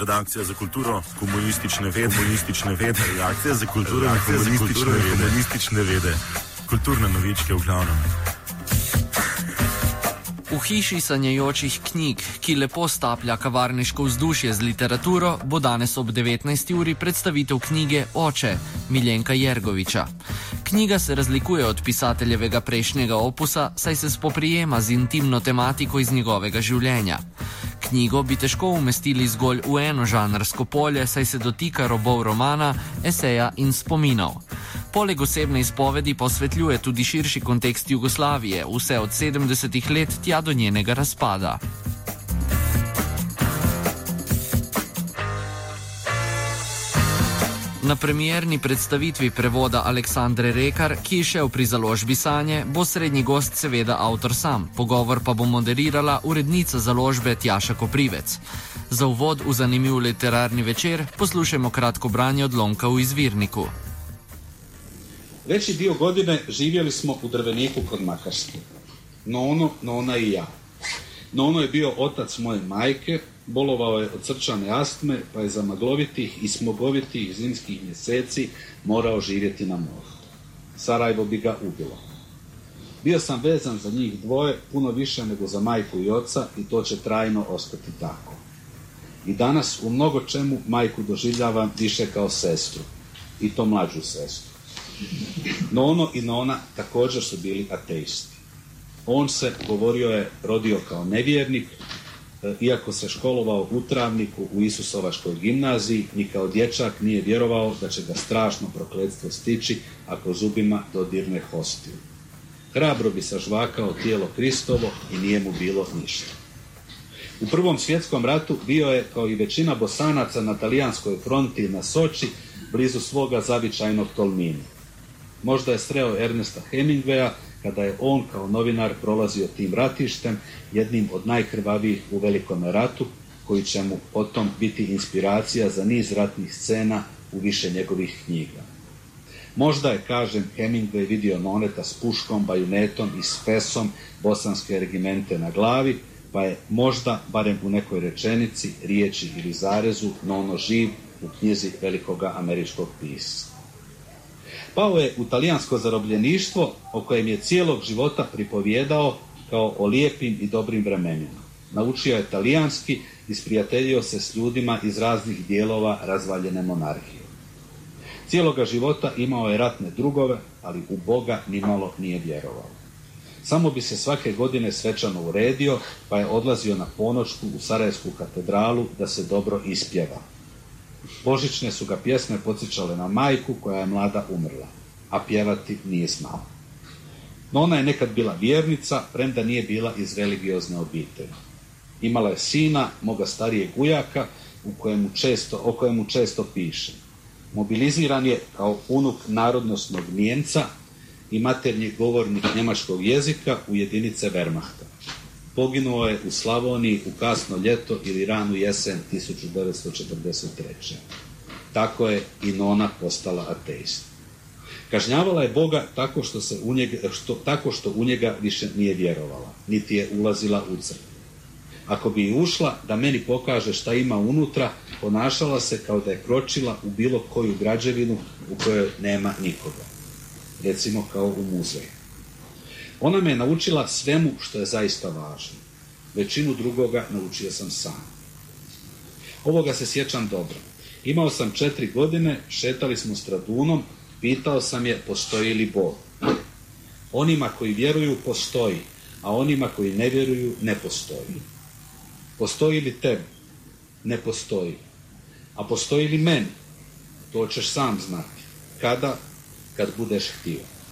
redakcija za kulturo, komunistične vede, redakcija za kulturo in komunistične vede. Kulturne novičke v glavnem. V hiši sanjajočih knjig, ki lepo staplja kavarniško vzdušje z literaturo, bo danes ob 19. uri predstavitev knjige Oče Miljenka Jergoviča. Knjiga se razlikuje od pisateljevega prejšnjega opusa, saj se spoprijema z intimno tematiko iz njegovega življenja. Knjigo bi težko umestili zgolj v eno žanrsko polje, saj se dotika robov romana, eseja in spominov. Poleg osebne izpovedi posvetljuje tudi širši kontekst Jugoslavije, vse od 70. let tja do njenega razpada. Na premierni predstavitvi prevoda Aleksandre Rekar, ki je šel pri založbi Sanje, bo srednji gost seveda avtor sam, pogovor pa bo moderirala urednica založbe Tjaša Koprivec. Za uvod v zanimiv literarni večer poslušajmo kratko branje odlomka v izvirniku. Veći dio godine živjeli smo u Drveniku kod Makarske. Nono, Nona i ja. Nono je bio otac moje majke, bolovao je od srčane astme, pa je za maglovitih i smogovitih zimskih mjeseci morao živjeti na moru. Sarajevo bi ga ubilo. Bio sam vezan za njih dvoje, puno više nego za majku i oca, i to će trajno ostati tako. I danas u mnogo čemu majku doživljavam više kao sestru, i to mlađu sestru. Nono i Nona također su bili ateisti. On se, govorio je, rodio kao nevjernik, iako se školovao u Travniku u Isusovaškoj gimnaziji, ni kao dječak nije vjerovao da će ga strašno prokletstvo stići ako zubima dodirne hostiju. Hrabro bi sažvakao tijelo Kristovo i nije mu bilo ništa. U Prvom svjetskom ratu bio je, kao i većina Bosanaca na talijanskoj fronti na Soči, blizu svoga zavičajnog Tolmina. Možda je sreo Ernesta Hemingwaya kada je on kao novinar prolazio tim ratištem, jednim od najkrvavijih u Velikome ratu, koji će mu potom biti inspiracija za niz ratnih scena u više njegovih knjiga. Možda je, kažem, Hemingway vidio Noneta s puškom, bajunetom i s fesom bosanske regimente na glavi, pa je možda, barem u nekoj rečenici, riječi ili zarezu, Nono živ u knjizi velikoga američkog pisca. Pao je u talijansko zarobljeništvo, o kojem je cijelog života pripovijedao kao o lijepim i dobrim vremenima. Naučio je talijanski i sprijateljio se s ljudima iz raznih dijelova razvaljene monarhije. Cijeloga života imao je ratne drugove, ali u Boga nimalo nije vjerovao. Samo bi se svake godine svečano uredio, pa je odlazio na ponoćku u Sarajevsku katedralu da se dobro ispjeva. Božićne su ga pjesme podsjećale na majku koja je mlada umrla, a pjevati nije znao. Nona je nekad bila vjernica, premda nije bila iz religiozne obitelji. Imala je sina, moga starijeg ujaka, o kojemu često piše. Mobiliziran je kao unuk narodnosnog Nijemca i maternji govornik njemačkog jezika u jedinice Wehrmachta. Poginuo je u Slavoniji u kasno ljeto ili ranu jesen 1943. Tako je i Nona postala ateist. Kažnjavala je Boga tako što u njega više nije vjerovala, niti je ulazila u crkvu. Ako bi i ušla da meni pokaže šta ima unutra, ponašala se kao da je kročila u bilo koju građevinu u kojoj nema nikoga. Recimo kao u muzeju. Ona me je naučila svemu što je zaista važno. Većinu drugoga naučio sam sam. Ovoga se sjećam dobro. Imao sam 4 godine, šetali smo Stradunom, pitao sam je postoji li Bog. Onima koji vjeruju postoji, a onima koji ne vjeruju ne postoji. Postoji li tebi? Ne postoji. A postoji li meni? To ćeš sam znati. Kada? Kad budeš htio.